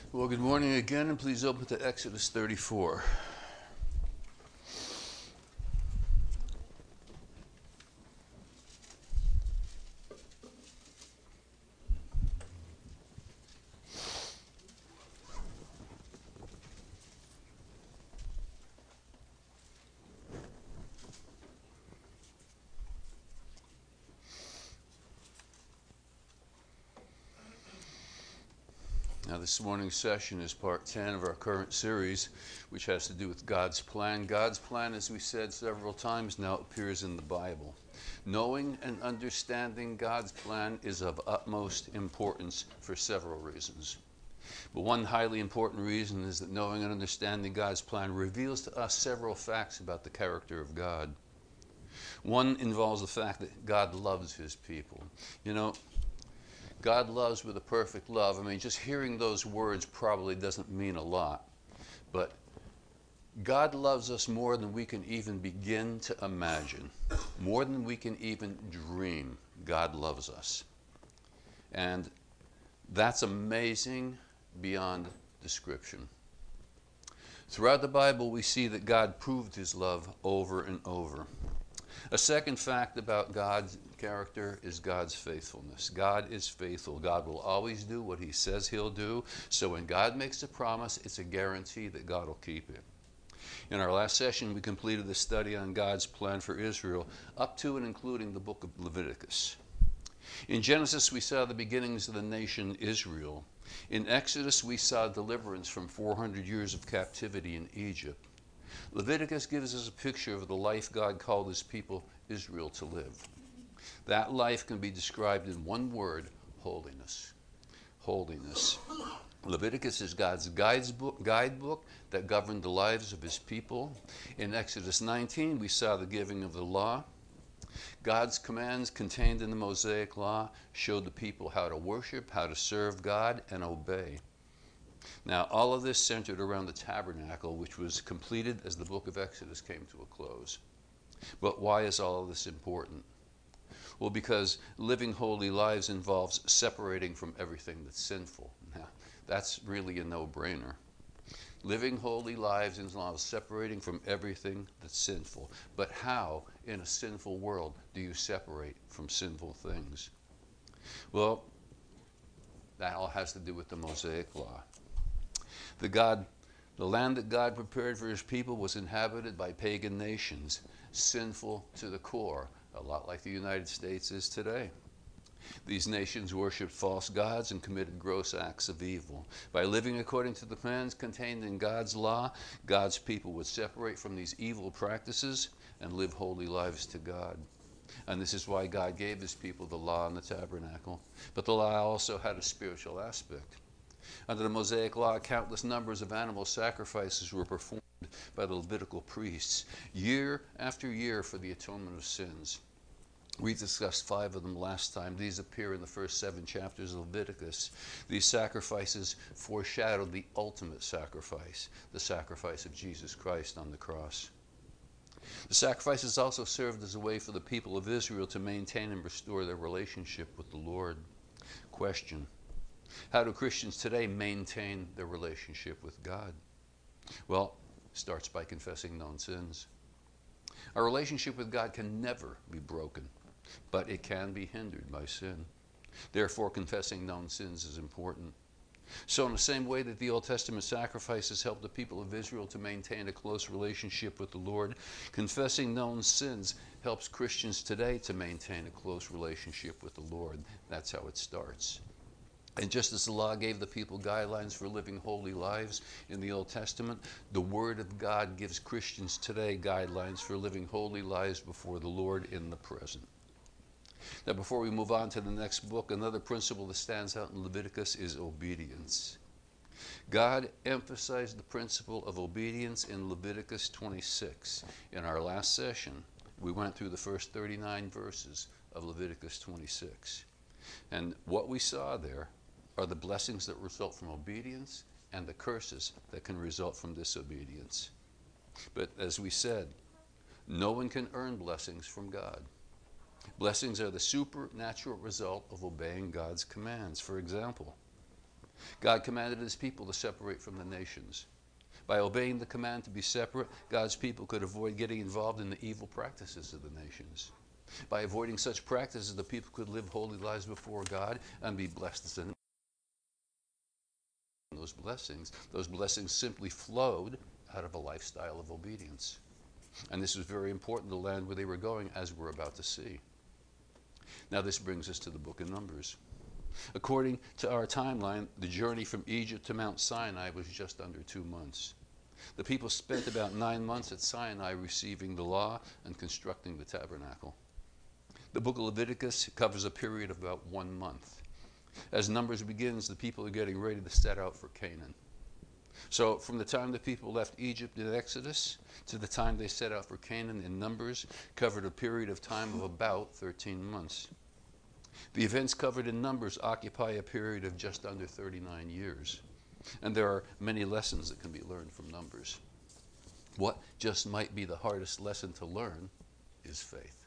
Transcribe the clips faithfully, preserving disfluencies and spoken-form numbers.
Well, good morning again, and please open to Exodus thirty-four. Now, this morning's session is part ten of our current series, which has to do with God's plan. God's plan, as we said several times now, appears in the Bible. Knowing and understanding God's plan is of utmost importance for several reasons. But one highly important reason is that knowing and understanding God's plan reveals to us several facts about the character of God. One involves the fact that God loves his people. You know, God loves with a perfect love. I mean, just hearing those words probably doesn't mean a lot. But God loves us more than we can even begin to imagine. More than we can even dream. God loves us. And that's amazing beyond description. Throughout the Bible, we see that God proved his love over and over. A second fact about God's character is God's faithfulness. God is faithful. God will always do what he says he'll do. So when God makes a promise, it's a guarantee that God will keep it. In our last session, we completed the study on God's plan for Israel, up to and including the book of Leviticus. In Genesis, we saw the beginnings of the nation Israel. In Exodus, we saw deliverance from four hundred years of captivity in Egypt. Leviticus gives us a picture of the life God called his people Israel to live. That life can be described in one word: holiness. Holiness. Leviticus is God's guidebook, guidebook that governed the lives of his people. In Exodus nineteen, we saw the giving of the law. God's commands contained in the Mosaic Law showed the people how to worship, how to serve God, and obey. Now, all of this centered around the tabernacle, which was completed as the book of Exodus came to a close. But why is all of this important? Well, because living holy lives involves separating from everything that's sinful. Now, that's really a no-brainer. Living holy lives involves separating from everything that's sinful. But how, in a sinful world, do you separate from sinful things? Well, that all has to do with the Mosaic Law. The God, the land that God prepared for his people was inhabited by pagan nations, sinful to the core, a lot like the United States is today. These nations worshipped false gods and committed gross acts of evil. By living according to the commands contained in God's law, God's people would separate from these evil practices and live holy lives to God. And this is why God gave his people the law and the tabernacle. But the law also had a spiritual aspect. Under the Mosaic Law, countless numbers of animal sacrifices were performed by the Levitical priests, year after year, for the atonement of sins. We discussed five of them last time. These appear in the first seven chapters of Leviticus. These sacrifices foreshadowed the ultimate sacrifice, the sacrifice of Jesus Christ on the cross. The sacrifices also served as a way for the people of Israel to maintain and restore their relationship with the Lord. Question: how do Christians today maintain their relationship with God? Well, it starts by confessing known sins. Our relationship with God can never be broken, but it can be hindered by sin. Therefore, confessing known sins is important. So in the same way that the Old Testament sacrifices helped the people of Israel to maintain a close relationship with the Lord, confessing known sins helps Christians today to maintain a close relationship with the Lord. That's how it starts. And just as the law gave the people guidelines for living holy lives in the Old Testament, the Word of God gives Christians today guidelines for living holy lives before the Lord in the present. Now, before we move on to the next book, another principle that stands out in Leviticus is obedience. God emphasized the principle of obedience in Leviticus twenty-six. In our last session, we went through the first thirty-nine verses of Leviticus twenty-six. And what we saw there are the blessings that result from obedience and the curses that can result from disobedience. But as we said, no one can earn blessings from God. Blessings are the supernatural result of obeying God's commands. For example, God commanded his people to separate from the nations. By obeying the command to be separate, God's people could avoid getting involved in the evil practices of the nations. By avoiding such practices, the people could live holy lives before God and be blessed in those blessings. Those blessings simply flowed out of a lifestyle of obedience. And this was very important to the land where they were going, as we're about to see. Now this brings us to the book of Numbers. According to our timeline, the journey from Egypt to Mount Sinai was just under two months. The people spent about nine months at Sinai receiving the law and constructing the tabernacle. The book of Leviticus covers a period of about one month. As Numbers begins, the people are getting ready to set out for Canaan. So from the time the people left Egypt in Exodus to the time they set out for Canaan in Numbers covered a period of time of about thirteen months. The events covered in Numbers occupy a period of just under thirty-nine years. And there are many lessons that can be learned from Numbers. What just might be the hardest lesson to learn is faith.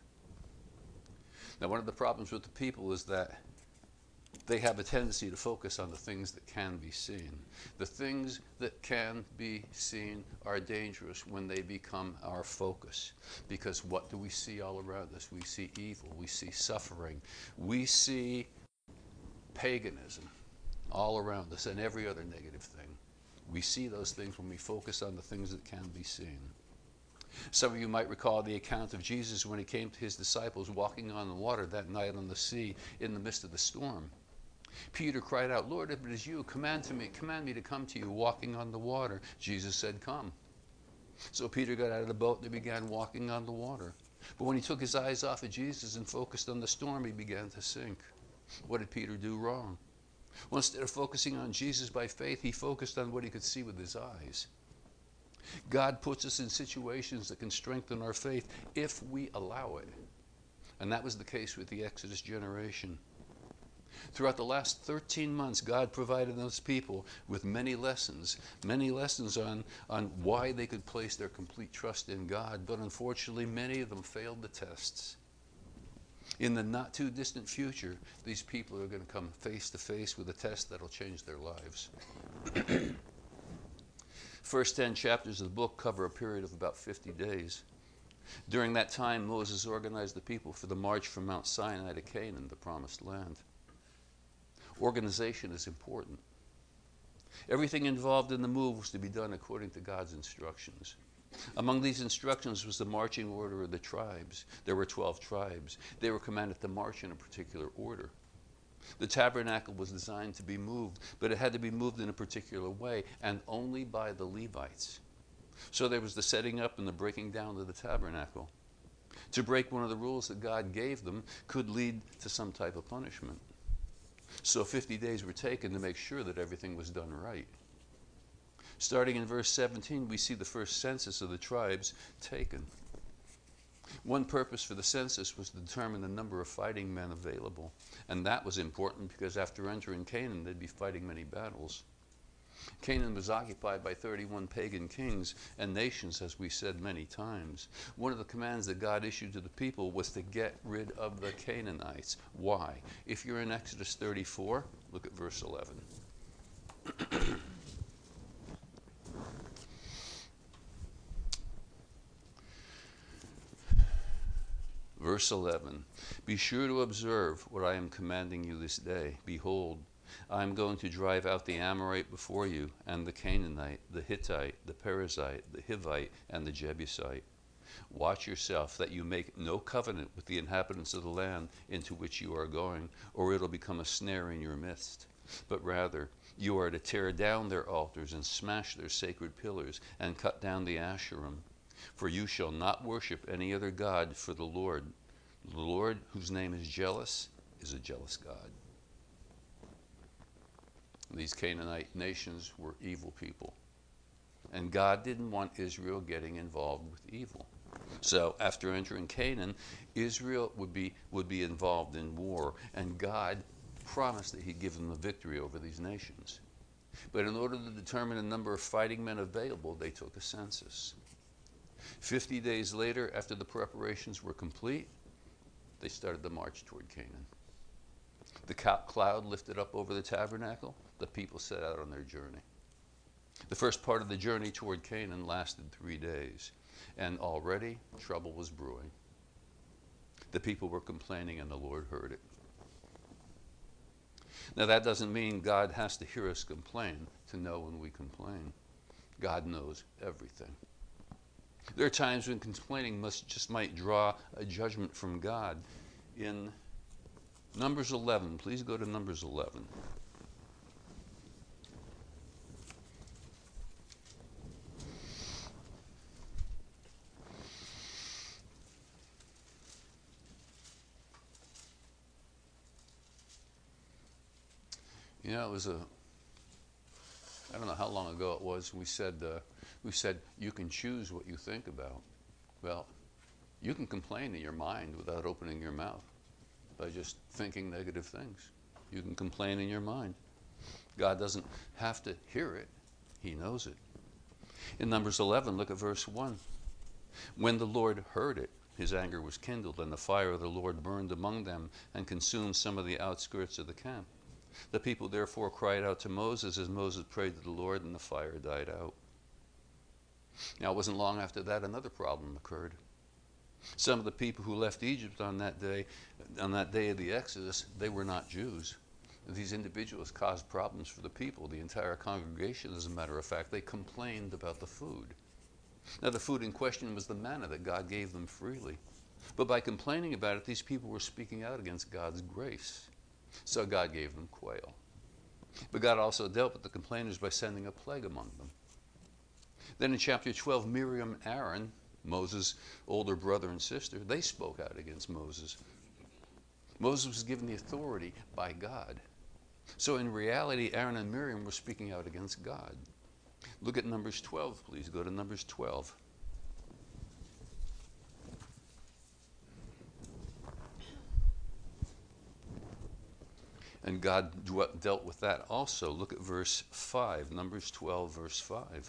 Now, one of the problems with the people is that they have a tendency to focus on the things that can be seen. The things that can be seen are dangerous when they become our focus. Because what do we see all around us? We see evil. We see suffering. We see paganism all around us and every other negative thing. We see those things when we focus on the things that can be seen. Some of you might recall the account of Jesus when he came to his disciples walking on the water that night on the sea in the midst of the storm. Peter cried out, "Lord, if it is you, command to me, command me to come to you walking on the water." Jesus said, "Come." So Peter got out of the boat and he began walking on the water. But when he took his eyes off of Jesus and focused on the storm, he began to sink. What did Peter do wrong? Well, instead of focusing on Jesus by faith, he focused on what he could see with his eyes. God puts us in situations that can strengthen our faith if we allow it. And that was the case with the Exodus generation. Throughout the last thirteen months, God provided those people with many lessons, many lessons on, on why they could place their complete trust in God. But unfortunately, many of them failed the tests. In the not too distant future, these people are going to come face to face with a test that will change their lives. First ten chapters of the book cover a period of about fifty days. During that time, Moses organized the people for the march from Mount Sinai to Canaan, the promised land. Organization is important. Everything involved in the move was to be done according to God's instructions. Among these instructions was the marching order of the tribes. There were twelve tribes. They were commanded to march in a particular order. The tabernacle was designed to be moved, but it had to be moved in a particular way, and only by the Levites. So there was the setting up and the breaking down of the tabernacle. To break one of the rules that God gave them could lead to some type of punishment. So fifty days were taken to make sure that everything was done right. Starting in verse seventeen, we see the first census of the tribes taken. One purpose for the census was to determine the number of fighting men available. And that was important because after entering Canaan, they'd be fighting many battles. Canaan was occupied by thirty-one pagan kings and nations, as we said many times. One of the commands that God issued to the people was to get rid of the Canaanites. Why? If you're in Exodus thirty-four, look at verse eleven. Verse eleven, "Be sure to observe what I am commanding you this day. Behold, I am going to drive out the Amorite before you, and the Canaanite, the Hittite, the Perizzite, the Hivite, and the Jebusite. Watch yourself that you make no covenant with the inhabitants of the land into which you are going, or it'll become a snare in your midst. But rather, you are to tear down their altars and smash their sacred pillars and cut down the Asherim. For you shall not worship any other God, for the Lord, the Lord whose name is jealous, is a jealous God." These Canaanite nations were evil people. And God didn't want Israel getting involved with evil. So after entering Canaan, Israel would be, would be involved in war. And God promised that he'd give them the victory over these nations. But in order to determine the number of fighting men available, they took a census. Fifty days later, after the preparations were complete, they started the march toward Canaan. The cloud lifted up over the tabernacle. The people set out on their journey. The first part of the journey toward Canaan lasted three days, and already trouble was brewing. The people were complaining, and the Lord heard it. Now, that doesn't mean God has to hear us complain to know when we complain. God knows everything. There are times when complaining must just might draw a judgment from God. In Numbers eleven, please go to Numbers eleven. You know, it was a, I don't know how long ago it was, we said, uh, we said, you can choose what you think about. Well, you can complain in your mind without opening your mouth by just thinking negative things. You can complain in your mind. God doesn't have to hear it. He knows it. In Numbers eleven, look at verse one. When the Lord heard it, his anger was kindled, and the fire of the Lord burned among them and consumed some of the outskirts of the camp. The people therefore cried out to Moses as Moses prayed to the Lord, and the fire died out. Now, it wasn't long after that another problem occurred. Some of the people who left Egypt on that day, on that day of the Exodus, they were not Jews. These individuals caused problems for the people, the entire congregation, as a matter of fact. They complained about the food. Now, the food in question was the manna that God gave them freely. But by complaining about it, these people were speaking out against God's grace. So God gave them quail. But God also dealt with the complainers by sending a plague among them. Then in chapter twelve, Miriam and Aaron, Moses' older brother and sister, they spoke out against Moses. Moses was given the authority by God. So in reality, Aaron and Miriam were speaking out against God. Look at Numbers twelve, please. Go to Numbers twelve. And God dealt with that also. Look at verse five, Numbers twelve, verse five.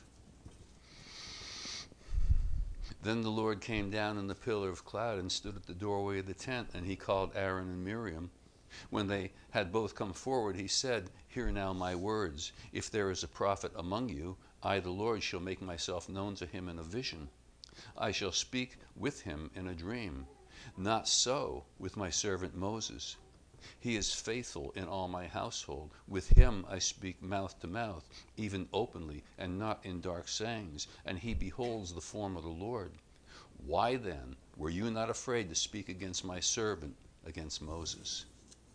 Then the Lord came down in the pillar of cloud and stood at the doorway of the tent, and he called Aaron and Miriam. When they had both come forward, he said, "Hear now my words. If there is a prophet among you, I, the Lord, shall make myself known to him in a vision. I shall speak with him in a dream. Not so with my servant Moses. He is faithful in all my household. With him I speak mouth to mouth, even openly, and not in dark sayings, and he beholds the form of the Lord. Why then were you not afraid to speak against my servant, against Moses?"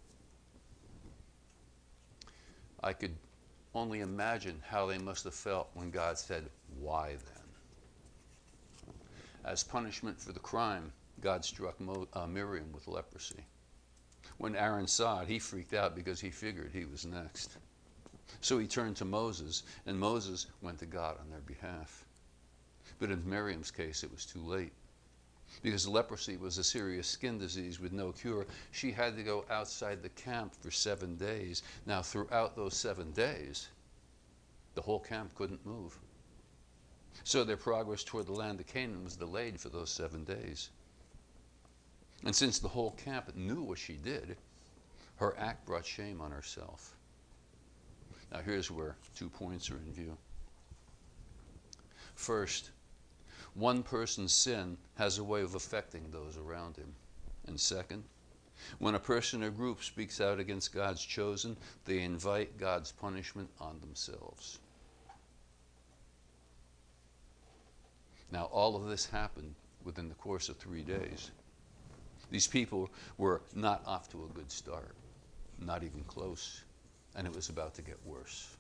I could only imagine how they must have felt when God said, "Why then?" As punishment for the crime, God struck Mo- uh, Miriam with leprosy. When Aaron saw it, he freaked out because he figured he was next. So he turned to Moses, and Moses went to God on their behalf. But in Miriam's case, it was too late. Because leprosy was a serious skin disease with no cure, she had to go outside the camp for seven days. Now, throughout those seven days, the whole camp couldn't move. So their progress toward the land of Canaan was delayed for those seven days. And since the whole camp knew what she did, her act brought shame on herself. Now here's where two points are in view. First, one person's sin has a way of affecting those around him. And second, when a person or group speaks out against God's chosen, they invite God's punishment on themselves. Now all of this happened within the course of three days. These people were not off to a good start, not even close, and it was about to get worse.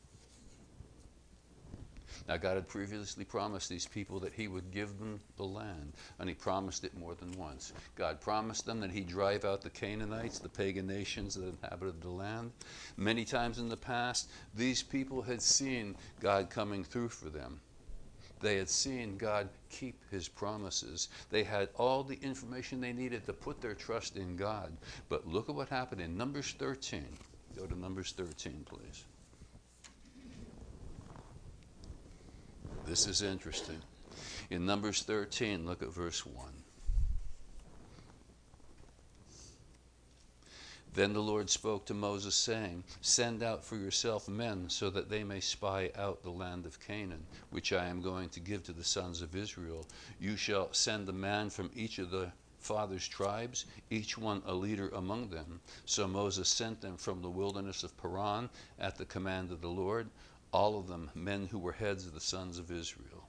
Now, God had previously promised these people that he would give them the land, and he promised it more than once. God promised them that he'd drive out the Canaanites, the pagan nations that inhabited the land. Many times in the past, these people had seen God coming through for them. They had seen God keep his promises. They had all the information they needed to put their trust in God. But look at what happened in Numbers thirteen. Go to Numbers thirteen, please. This is interesting. In Numbers thirteen, look at verse one. Then the Lord spoke to Moses, saying, Send out for yourself men, so that they may spy out the land of Canaan, which I am going to give to the sons of Israel. You shall send a man from each of the fathers' tribes, each one a leader among them. So Moses sent them from the wilderness of Paran at the command of the Lord, all of them men who were heads of the sons of Israel.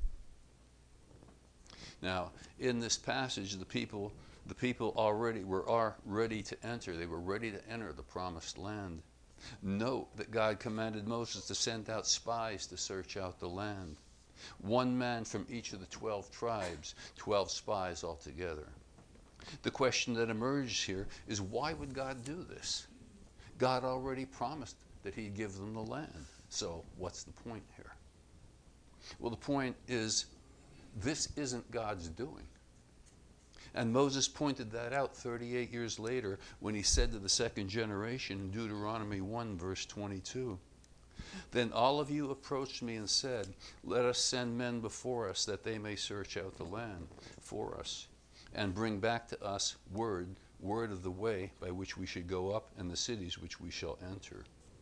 Now, in this passage, the people The people already were are ready to enter. They were ready to enter the promised land. Note that God commanded Moses to send out spies to search out the land. One man from each of the twelve tribes, twelve spies altogether. The question that emerges here is, why would God do this? God already promised that he'd give them the land. So what's the point here? Well, the point is, this isn't God's doing. And Moses pointed that out thirty-eight years later when he said to the second generation in Deuteronomy one, verse twenty-two, Then all of you approached me and said, Let us send men before us that they may search out the land for us and bring back to us word, word of the way by which we should go up and the cities which we shall enter.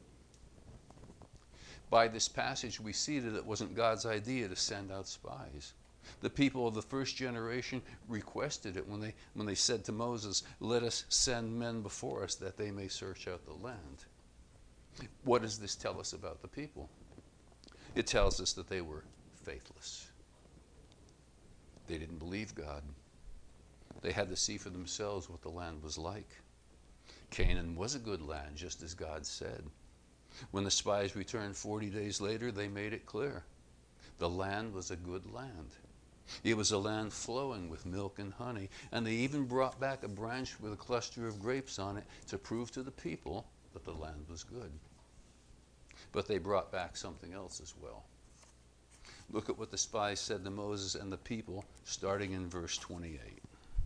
By this passage, we see that it wasn't God's idea to send out spies. The people of the first generation requested it when they, when they said to Moses, Let us send men before us that they may search out the land. What does this tell us about the people? It tells us that they were faithless. They didn't believe God. They had to see for themselves what the land was like. Canaan was a good land, just as God said. When the spies returned forty days later, they made it clear. The land was a good land. It was a land flowing with milk and honey, and they even brought back a branch with a cluster of grapes on it to prove to the people that the land was good. But they brought back something else as well. Look at what the spies said to Moses and the people, starting in verse twenty-eight.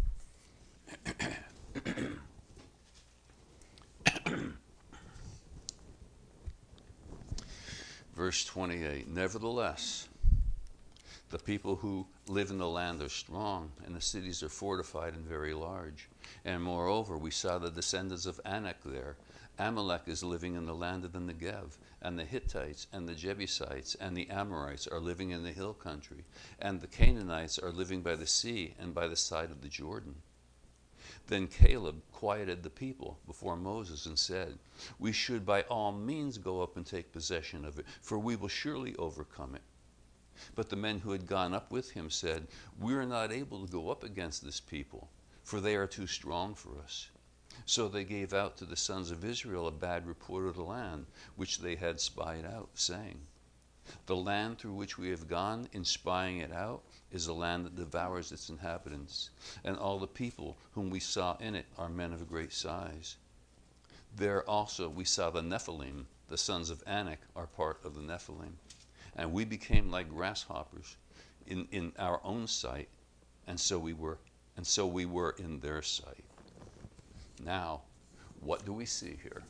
Verse twenty-eight, Nevertheless, the people who live in the land are strong, and the cities are fortified and very large. And moreover, we saw the descendants of Anak there. Amalek is living in the land of the Negev, and the Hittites and the Jebusites and the Amorites are living in the hill country, and the Canaanites are living by the sea and by the side of the Jordan. Then Caleb quieted the people before Moses and said, We should by all means go up and take possession of it, for we will surely overcome it. But the men who had gone up with him said, We are not able to go up against this people, for they are too strong for us. So they gave out to the sons of Israel a bad report of the land, which they had spied out, saying, The land through which we have gone in spying it out is a land that devours its inhabitants, and all the people whom we saw in it are men of great size. There also we saw the Nephilim, the sons of Anak are part of the Nephilim. And we became like grasshoppers in, in our own sight, and so we were, and so we were in their sight. Now, what do we see here?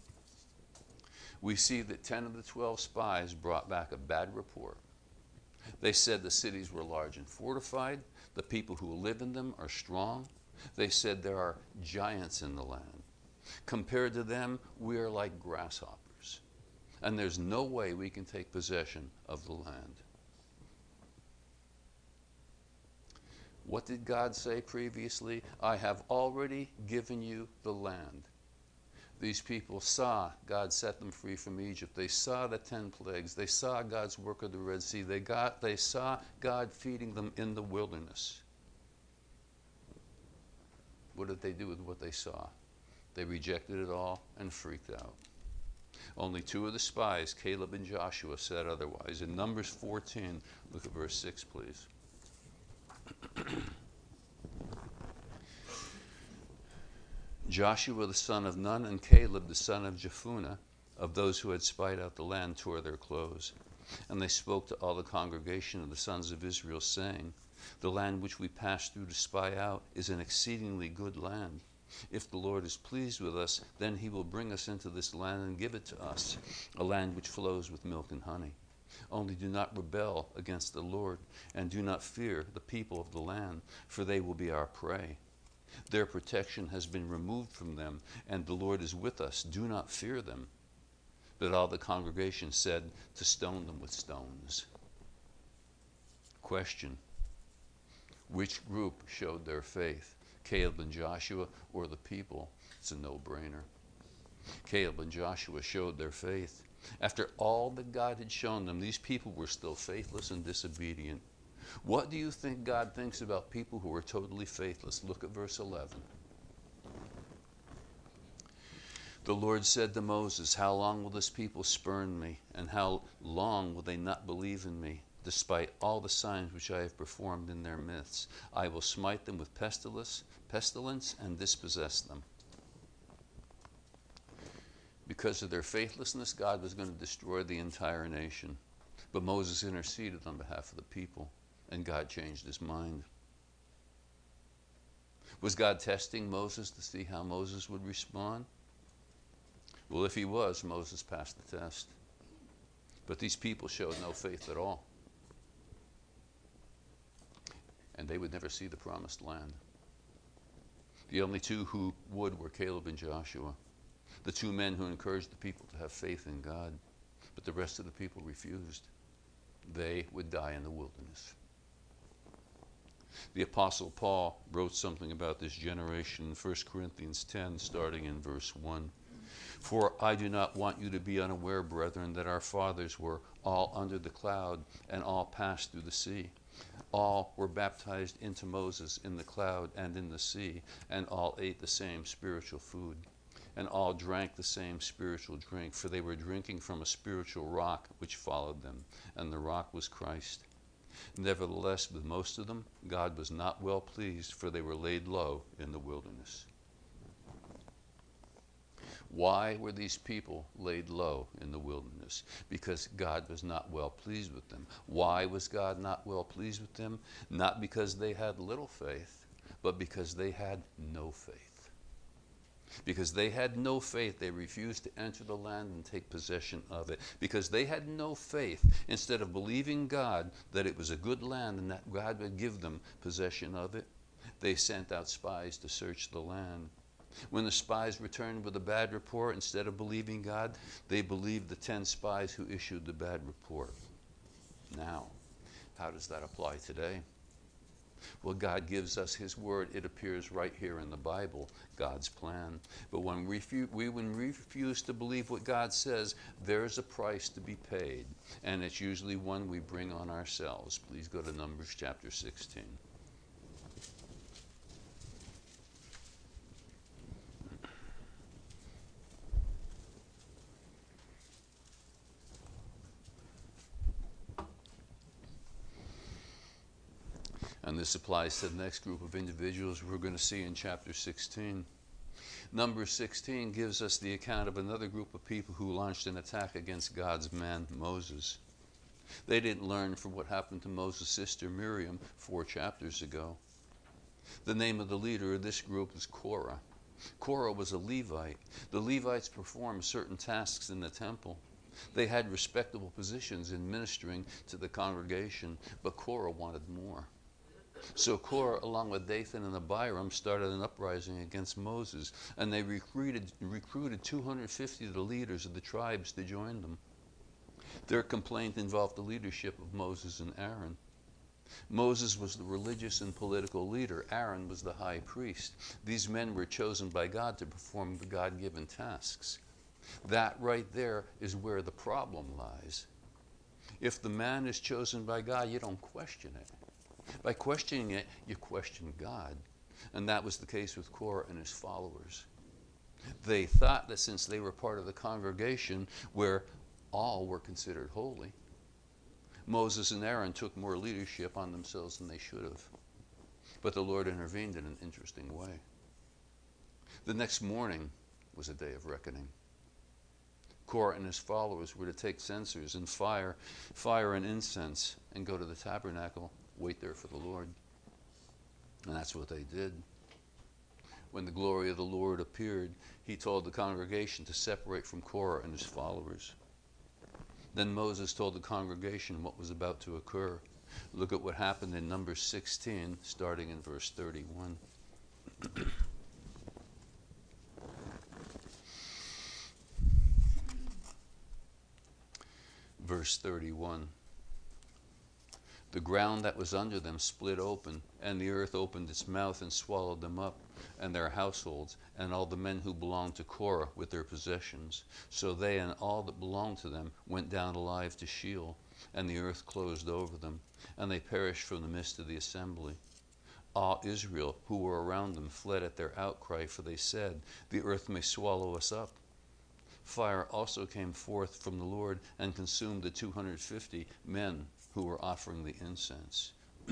We see that ten of the twelve spies brought back a bad report. They said the cities were large and fortified, the people who live in them are strong. They said there are giants in the land. Compared to them, we are like grasshoppers. And there's no way we can take possession of the land. What did God say previously? I have already given you the land. These people saw God set them free from Egypt. They saw the ten plagues. They saw God's work of the Red Sea. They, got, they saw God feeding them in the wilderness. What did they do with what they saw? They rejected it all and freaked out. Only two of the spies, Caleb and Joshua, said otherwise. In Numbers fourteen, look at verse six, please. Joshua the son of Nun and Caleb the son of Jephunneh, of those who had spied out the land, tore their clothes. And they spoke to all the congregation of the sons of Israel, saying, The land which we passed through to spy out is an exceedingly good land. If the Lord is pleased with us, then he will bring us into this land and give it to us, a land which flows with milk and honey. Only do not rebel against the Lord, and do not fear the people of the land, for they will be our prey. Their protection has been removed from them, and the Lord is with us. Do not fear them." But all the congregation said to stone them with stones. Question: which group showed their faith? Caleb and Joshua or the people? It's a no-brainer. Caleb and Joshua showed their faith. After all that God had shown them, these people were still faithless and disobedient. What do you think God thinks about people who are totally faithless? Look at verse eleven. The Lord said to Moses, "How long will this people spurn me? And how long will they not believe in me? Despite all the signs which I have performed in their midst, I will smite them with pestilence, pestilence and dispossess them." Because of their faithlessness, God was going to destroy the entire nation. But Moses interceded on behalf of the people, and God changed his mind. Was God testing Moses to see how Moses would respond? Well, if he was, Moses passed the test. But these people showed no faith at all. And they would never see the promised land. The only two who would were Caleb and Joshua, the two men who encouraged the people to have faith in God. But the rest of the people refused. They would die in the wilderness. The Apostle Paul wrote something about this generation in First Corinthians ten, starting in verse one. "For I do not want you to be unaware, brethren, that our fathers were all under the cloud, and all passed through the sea. All were baptized into Moses in the cloud and in the sea, and all ate the same spiritual food, and all drank the same spiritual drink, for they were drinking from a spiritual rock which followed them, and the rock was Christ. Nevertheless, with most of them, God was not well pleased, for they were laid low in the wilderness." Why were these people laid low in the wilderness? Because God was not well pleased with them. Why was God not well pleased with them? Not because they had little faith, but because they had no faith. Because they had no faith, they refused to enter the land and take possession of it. Because they had no faith, instead of believing God that it was a good land and that God would give them possession of it, they sent out spies to search the land. When the spies returned with a bad report, instead of believing God, they believed the ten spies who issued the bad report. Now, how does that apply today? Well, God gives us his word. It appears right here in the Bible, God's plan. But when we, refu- we when we refuse to believe what God says, there's a price to be paid. And it's usually one we bring on ourselves. Please go to Numbers chapter sixteen. And this applies to the next group of individuals we're going to see in chapter sixteen. Number sixteen gives us the account of another group of people who launched an attack against God's man, Moses. They didn't learn from what happened to Moses' sister Miriam four chapters ago. The name of the leader of this group is Korah. Korah was a Levite. The Levites performed certain tasks in the temple. They had respectable positions in ministering to the congregation, but Korah wanted more. So Korah, along with Dathan and Abiram, started an uprising against Moses, and they recruited, recruited two hundred fifty of the leaders of the tribes to join them. Their complaint involved the leadership of Moses and Aaron. Moses was the religious and political leader. Aaron was the high priest. These men were chosen by God to perform the God-given tasks. That right there is where the problem lies. If the man is chosen by God, you don't question it. By questioning it, you question God. And that was the case with Korah and his followers. They thought that since they were part of the congregation where all were considered holy, Moses and Aaron took more leadership on themselves than they should have. But the Lord intervened in an interesting way. The next morning was a day of reckoning. Korah and his followers were to take censers and fire, fire and incense and go to the tabernacle, wait there for the Lord. And that's what they did. When the glory of the Lord appeared, he told the congregation to separate from Korah and his followers. Then Moses told the congregation what was about to occur. Look at what happened in Numbers sixteen, starting in verse thirty-one. Verse thirty-one. The ground that was under them split open, and the earth opened its mouth and swallowed them up, and their households, and all the men who belonged to Korah with their possessions. So they and all that belonged to them went down alive to Sheol, and the earth closed over them, and they perished from the midst of the assembly. All Israel who were around them fled at their outcry, for they said, the earth may swallow us up. Fire also came forth from the Lord and consumed the two hundred fifty men who were offering the incense.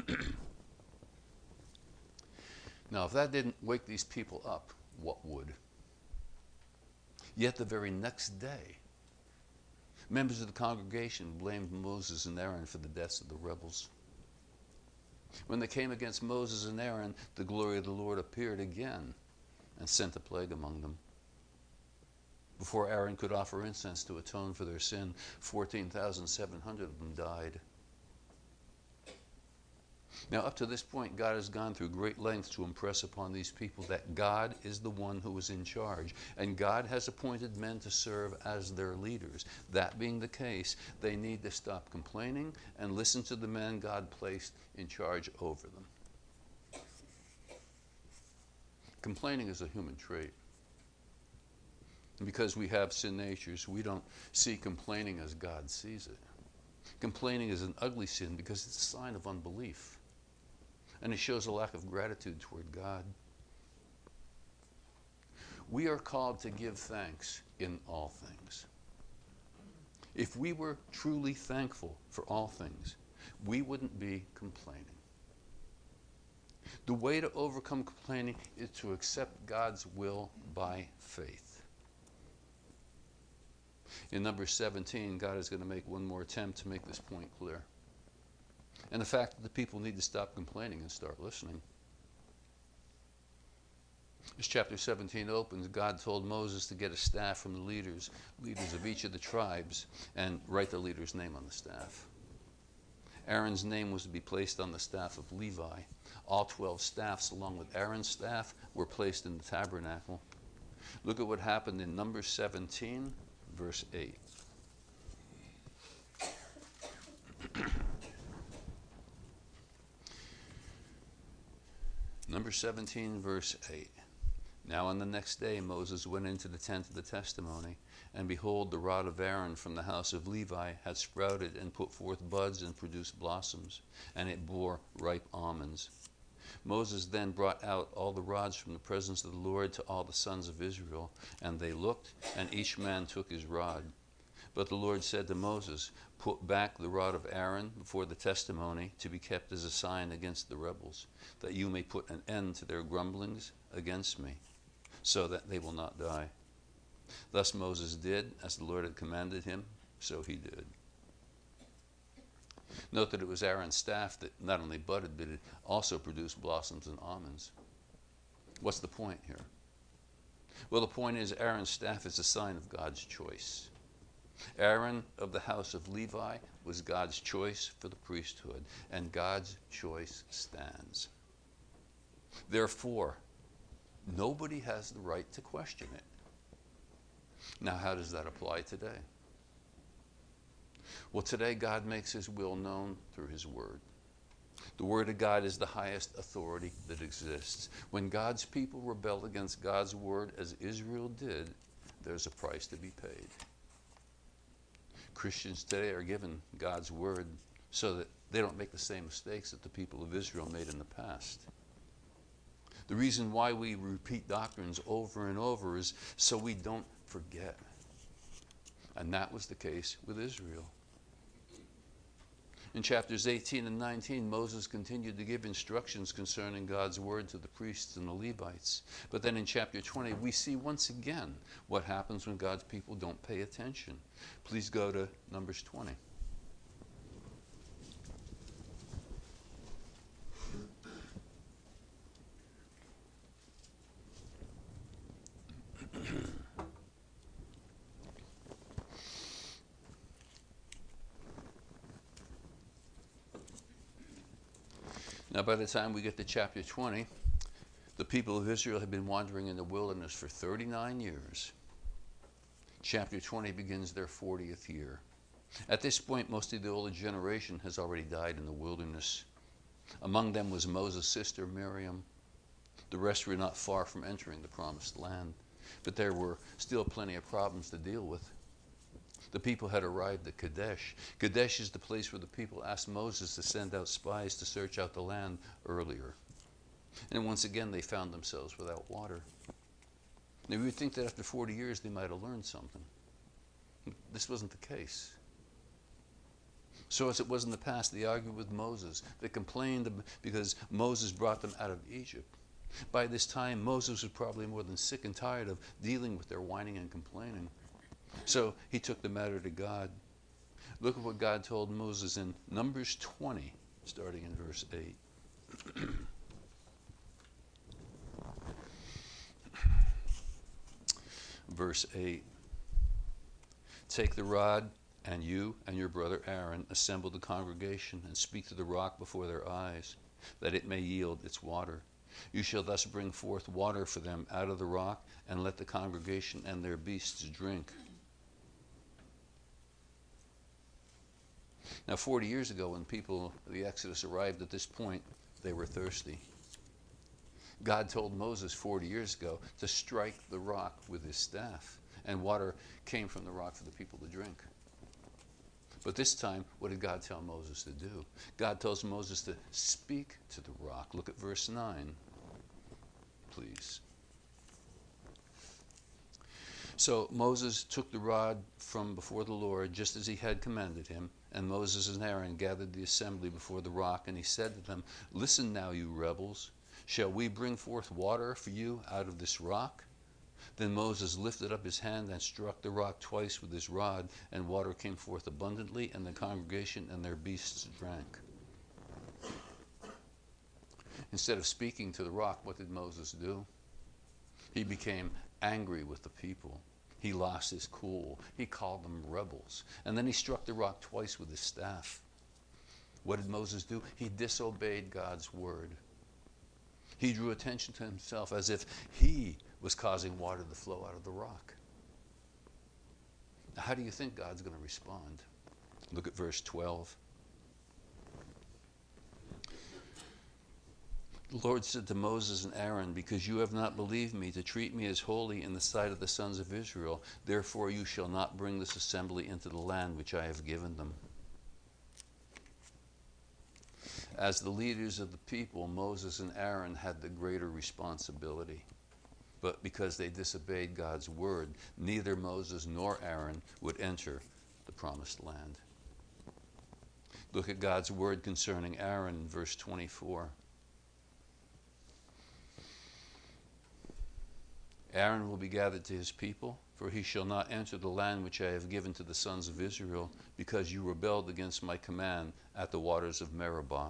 Now, if that didn't wake these people up, what would? Yet the very next day, members of the congregation blamed Moses and Aaron for the deaths of the rebels. When they came against Moses and Aaron, the glory of the Lord appeared again and sent a plague among them. Before Aaron could offer incense to atone for their sin, fourteen thousand seven hundred of them died. Now, up to this point, God has gone through great lengths to impress upon these people that God is the one who is in charge, and God has appointed men to serve as their leaders. That being the case, they need to stop complaining and listen to the men God placed in charge over them. Complaining is a human trait. And because we have sin natures, we don't see complaining as God sees it. Complaining is an ugly sin because it's a sign of unbelief. And it shows a lack of gratitude toward God. We are called to give thanks in all things. If we were truly thankful for all things, we wouldn't be complaining. The way to overcome complaining is to accept God's will by faith. In Numbers seventeen, God is going to make one more attempt to make this point clear. And the fact that the people need to stop complaining and start listening. As chapter seventeen opens, God told Moses to get a staff from the leaders, leaders of each of the tribes, and write the leader's name on the staff. Aaron's name was to be placed on the staff of Levi. All twelve staffs, along with Aaron's staff, were placed in the tabernacle. Look at what happened in Numbers seventeen, verse eight. Number seventeen, verse eight. Now on the next day Moses went into the tent of the testimony, and behold, the rod of Aaron from the house of Levi had sprouted and put forth buds and produced blossoms, and it bore ripe almonds. Moses then brought out all the rods from the presence of the Lord to all the sons of Israel, and they looked, and each man took his rod. But the Lord said to Moses, put back the rod of Aaron before the testimony to be kept as a sign against the rebels, that you may put an end to their grumblings against me, so that they will not die. Thus Moses did as the Lord had commanded him, so he did. Note that it was Aaron's staff that not only budded, but it also produced blossoms and almonds. What's the point here? Well, the point is Aaron's staff is a sign of God's choice. Aaron of the house of Levi was God's choice for the priesthood, and God's choice stands. Therefore, nobody has the right to question it. Now, how does that apply today? Well, today God makes his will known through his word. The word of God is the highest authority that exists. When God's people rebel against God's word, as Israel did, there's a price to be paid. Christians today are given God's word so that they don't make the same mistakes that the people of Israel made in the past. The reason why we repeat doctrines over and over is so we don't forget. And that was the case with Israel. In chapters eighteen and nineteen, Moses continued to give instructions concerning God's word to the priests and the Levites. But then in chapter twenty, we see once again what happens when God's people don't pay attention. Please go to Numbers twenty. Now, by the time we get to chapter twenty, The people of Israel had been wandering in the wilderness for thirty-nine years. Chapter twenty begins their fortieth year. At this point, most of the older generation has already died in the wilderness. Among them was Moses' sister Miriam. The rest were not far from entering the promised land, but there were still plenty of problems to deal with. The people had arrived at Kadesh. Kadesh is the place where the people asked Moses to send out spies to search out the land earlier. And once again, they found themselves without water. Now, you would think that after forty years, they might have learned something. This wasn't the case. So as it was in the past, they argued with Moses. They complained because Moses brought them out of Egypt. By this time, Moses was probably more than sick and tired of dealing with their whining and complaining. So he took the matter to God. Look at what God told Moses in Numbers twenty, starting in verse eight. Verse eight. Take the rod, and you and your brother Aaron assemble the congregation and speak to the rock before their eyes, that it may yield its water. You shall thus bring forth water for them out of the rock, and let the congregation and their beasts drink. Now, forty years ago, when people of the Exodus arrived at this point, they were thirsty. God told Moses forty years ago to strike the rock with his staff, and water came from the rock for the people to drink. But this time, what did God tell Moses to do? God tells Moses to speak to the rock. Look at verse nine, please. So Moses took the rod from before the Lord, just as he had commanded him, and Moses and Aaron gathered the assembly before the rock, and he said to them, "Listen now, you rebels. Shall we bring forth water for you out of this rock?" Then Moses lifted up his hand and struck the rock twice with his rod, and water came forth abundantly, and the congregation and their beasts drank. Instead of speaking to the rock, what did Moses do? He became angry with the people. He lost his cool. He called them rebels. And then he struck the rock twice with his staff. What did Moses do? He disobeyed God's word. He drew attention to himself as if he was causing water to flow out of the rock. Now, how do you think God's going to respond? Look at verse twelve. The Lord said to Moses and Aaron, "Because you have not believed me to treat me as holy in the sight of the sons of Israel, therefore you shall not bring this assembly into the land which I have given them." As the leaders of the people, Moses and Aaron had the greater responsibility. But because they disobeyed God's word, neither Moses nor Aaron would enter the promised land. Look at God's word concerning Aaron in verse twenty-four. Aaron will be gathered to his people, for he shall not enter the land which I have given to the sons of Israel, because you rebelled against my command at the waters of Meribah.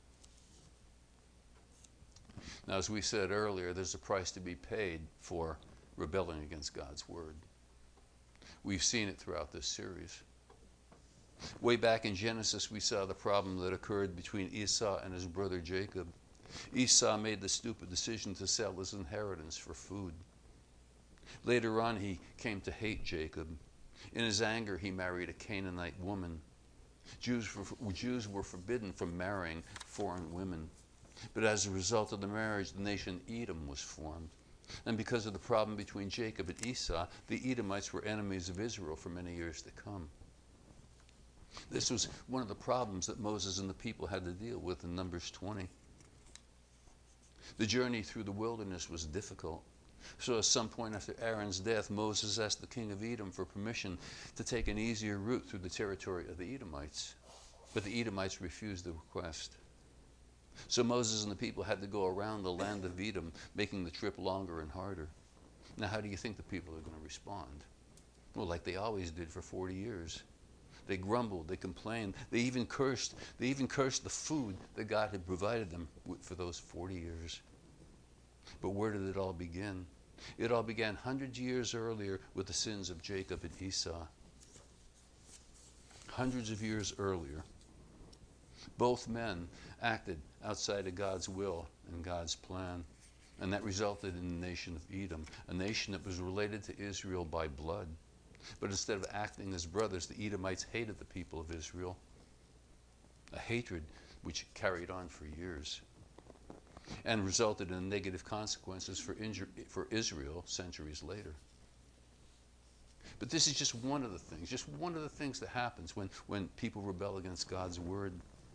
Now, as we said earlier, there's a price to be paid for rebelling against God's word. We've seen it throughout this series. Way back in Genesis, we saw the problem that occurred between Esau and his brother Jacob. Esau made the stupid decision to sell his inheritance for food. Later on, he came to hate Jacob. In his anger, he married a Canaanite woman. Jews were, Jews were forbidden from marrying foreign women. But as a result of the marriage, the nation Edom was formed. And because of the problem between Jacob and Esau, the Edomites were enemies of Israel for many years to come. This was one of the problems that Moses and the people had to deal with in Numbers twenty. The journey through the wilderness was difficult. So at some point after Aaron's death, Moses asked the king of Edom for permission to take an easier route through the territory of the Edomites. But the Edomites refused the request. So Moses and the people had to go around the land of Edom, making the trip longer and harder. Now, how do you think the people are going to respond? Well, like they always did for forty years. They grumbled, they complained, they even cursed, they even cursed the food that God had provided them for those forty years. But where did it all begin? It all began hundreds of years earlier with the sins of Jacob and Esau. Hundreds of years earlier. Both men acted outside of God's will and God's plan. And that resulted in the nation of Edom, a nation that was related to Israel by blood. But instead of acting as brothers, the Edomites hated the people of Israel, a hatred which carried on for years and resulted in negative consequences for, injur- for Israel centuries later. But this is just one of the things, just one of the things that happens when, when people rebel against God's word.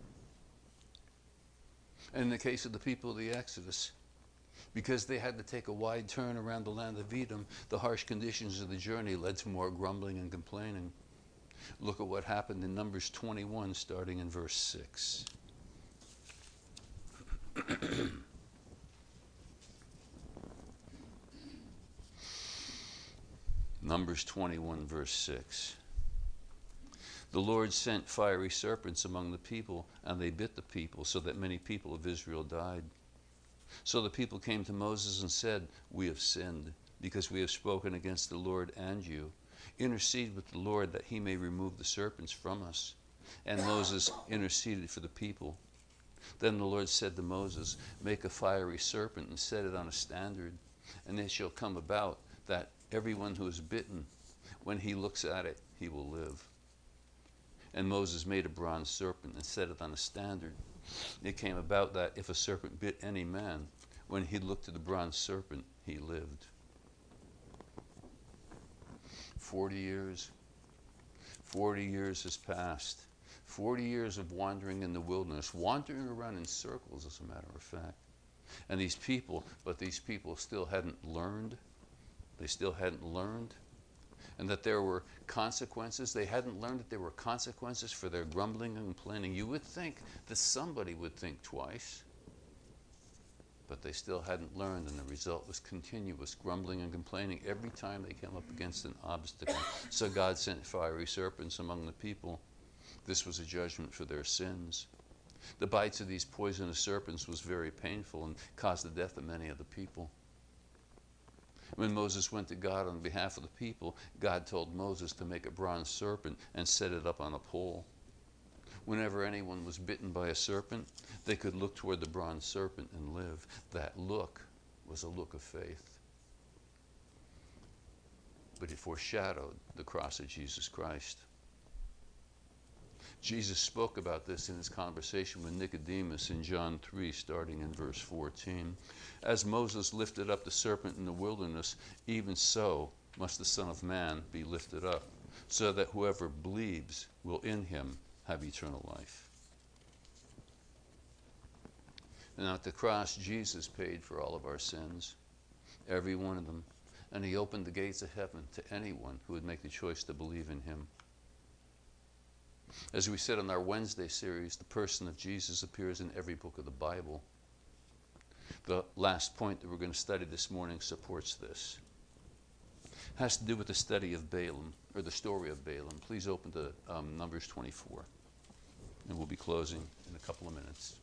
And in the case of the people of the Exodus, because they had to take a wide turn around the land of Edom, the harsh conditions of the journey led to more grumbling and complaining. Look at what happened in Numbers twenty-one, starting in verse six. Numbers twenty-one, verse six. The Lord sent fiery serpents among the people, and they bit the people, so that many people of Israel died. So the people came to Moses and said, "We have sinned, because we have spoken against the Lord and you. Intercede with the Lord that he may remove the serpents from us." And Moses interceded for the people. Then the Lord said to Moses, "Make a fiery serpent and set it on a standard, and it shall come about that everyone who is bitten, when he looks at it, he will live." And Moses made a bronze serpent and set it on a standard. It came about that if a serpent bit any man, when he looked at the bronze serpent, he lived. Forty years. Forty years has passed. Forty years of wandering in the wilderness, wandering around in circles, as a matter of fact. And these people, but these people still hadn't learned. They still hadn't learned. And that there were consequences. They hadn't learned that there were consequences for their grumbling and complaining. You would think that somebody would think twice. But they still hadn't learned, and the result was continuous grumbling and complaining every time they came up against an obstacle. So God sent fiery serpents among the people. This was a judgment for their sins. The bites of these poisonous serpents was very painful and caused the death of many of the people. When Moses went to God on behalf of the people, God told Moses to make a bronze serpent and set it up on a pole. Whenever anyone was bitten by a serpent, they could look toward the bronze serpent and live. That look was a look of faith. But it foreshadowed the cross of Jesus Christ. Jesus spoke about this in his conversation with Nicodemus in John three, starting in verse fourteen. As Moses lifted up the serpent in the wilderness, even so must the Son of Man be lifted up, so that whoever believes will in him have eternal life. And at the cross, Jesus paid for all of our sins, every one of them, and he opened the gates of heaven to anyone who would make the choice to believe in him. As we said in our Wednesday series, the person of Jesus appears in every book of the Bible. The last point that we're going to study this morning supports this. It has to do with the study of Balaam, or the story of Balaam. Please open to um, Numbers twenty-four, and we'll be closing in a couple of minutes.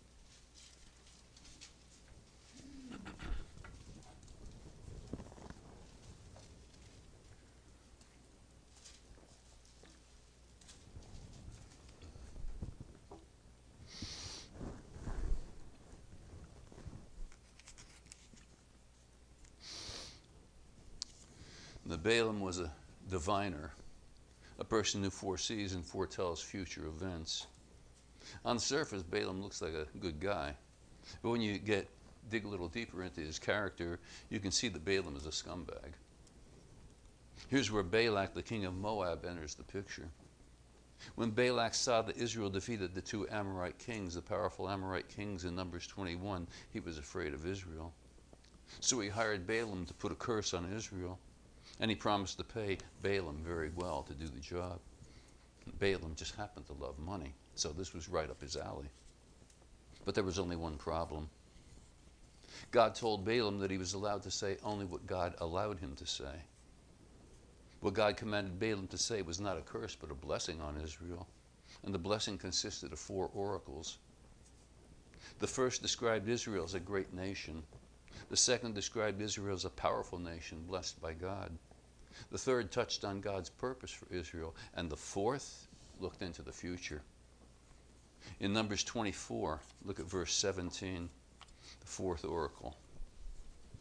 The Balaam was a diviner, a person who foresees and foretells future events. On the surface, Balaam looks like a good guy, but when you get dig a little deeper into his character, you can see that Balaam is a scumbag. Here's where Balak, the king of Moab, enters the picture. When Balak saw that Israel defeated the two Amorite kings, the powerful Amorite kings in Numbers twenty-one, he was afraid of Israel. So he hired Balaam to put a curse on Israel. And he promised to pay Balaam very well to do the job. Balaam just happened to love money, so this was right up his alley. But there was only one problem. God told Balaam that he was allowed to say only what God allowed him to say. What God commanded Balaam to say was not a curse, but a blessing on Israel. And the blessing consisted of four oracles. The first described Israel as a great nation. The second described Israel as a powerful nation blessed by God. The third touched on God's purpose for Israel. And the fourth looked into the future. In Numbers twenty-four, look at verse seventeen, the fourth oracle.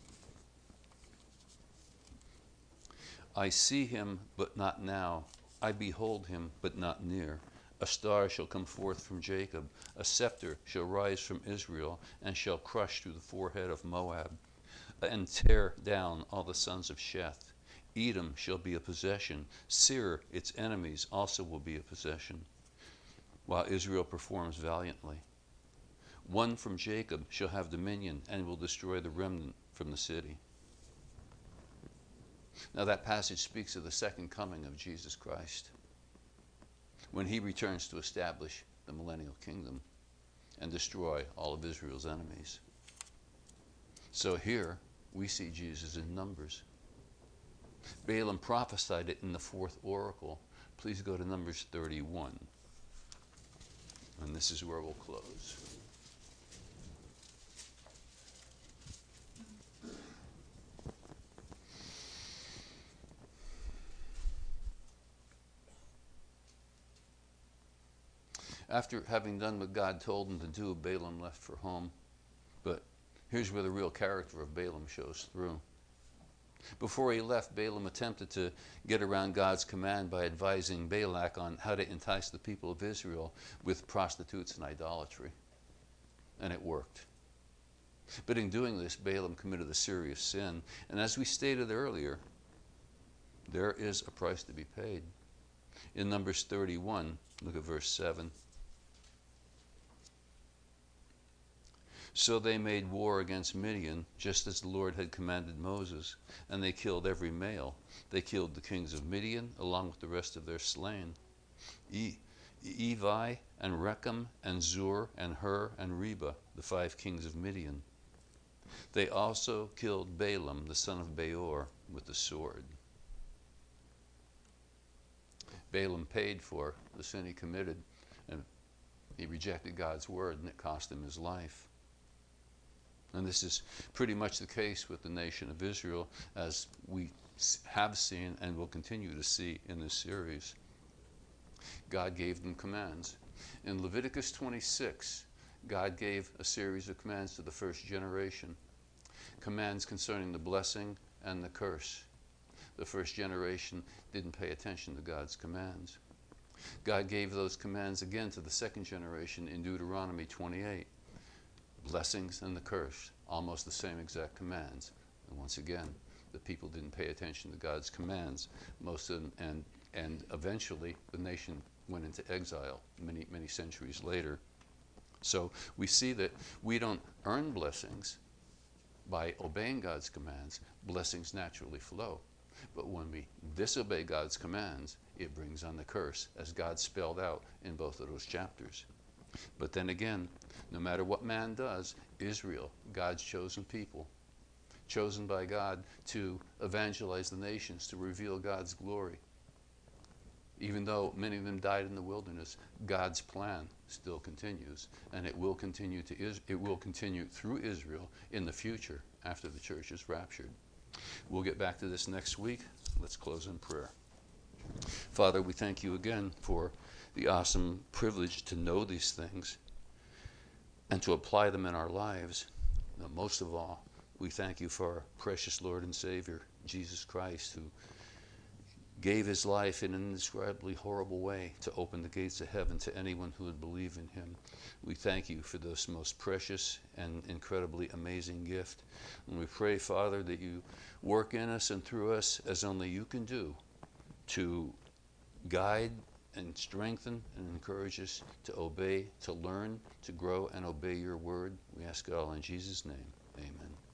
I see him, but not now. I behold him, but not near. A star shall come forth from Jacob. A scepter shall rise from Israel, and shall crush through the forehead of Moab, and tear down all the sons of Sheth. Edom shall be a possession. Seir, its enemies, also will be a possession, while Israel performs valiantly. One from Jacob shall have dominion, and will destroy the remnant from the city. Now that passage speaks of the second coming of Jesus Christ, when he returns to establish the millennial kingdom and destroy all of Israel's enemies. So here we see Jesus in Numbers. Balaam prophesied it in the fourth oracle. Please go to Numbers thirty-one. And this is where we'll close. After having done what God told him to do, Balaam left for home. But here's where the real character of Balaam shows through. Before he left, Balaam attempted to get around God's command by advising Balak on how to entice the people of Israel with prostitutes and idolatry. And it worked. But in doing this, Balaam committed a serious sin. And as we stated earlier, there is a price to be paid. In Numbers thirty-one, look at verse seven. So they made war against Midian, just as the Lord had commanded Moses, and they killed every male. They killed the kings of Midian, along with the rest of their slain. E- Evi and Rechem and Zur and Hur and Reba, the five kings of Midian. They also killed Balaam, the son of Beor, with the sword. Balaam paid for the sin he committed, and he rejected God's word, and it cost him his life. And this is pretty much the case with the nation of Israel, as we have seen and will continue to see in this series. God gave them commands. In Leviticus twenty-six, God gave a series of commands to the first generation, commands concerning the blessing and the curse. The first generation didn't pay attention to God's commands. God gave those commands again to the second generation in Deuteronomy twenty-eight. Blessings and the curse, almost the same exact commands. And once again, the people didn't pay attention to God's commands. Most of them, and and eventually the nation went into exile many, many centuries later. So we see that we don't earn blessings by obeying God's commands. Blessings naturally flow. But when we disobey God's commands, it brings on the curse, as God spelled out in both of those chapters. But then again, no matter what man does, Israel, God's chosen people, chosen by God to evangelize the nations, to reveal God's glory. Even though many of them died in the wilderness, God's plan still continues, and it will continue to is it will continue through Israel in the future after the church is raptured. We'll get back to this next week. Let's close in prayer. Father, we thank you again for the awesome privilege to know these things and to apply them in our lives. Now, most of all, we thank you for our precious Lord and Savior, Jesus Christ, who gave his life in an indescribably horrible way to open the gates of heaven to anyone who would believe in him. We thank you for this most precious and incredibly amazing gift. And we pray, Father, that you work in us and through us as only you can do to guide and strengthen and encourage us to obey, to learn, to grow and obey your word. We ask it all in Jesus' name. Amen.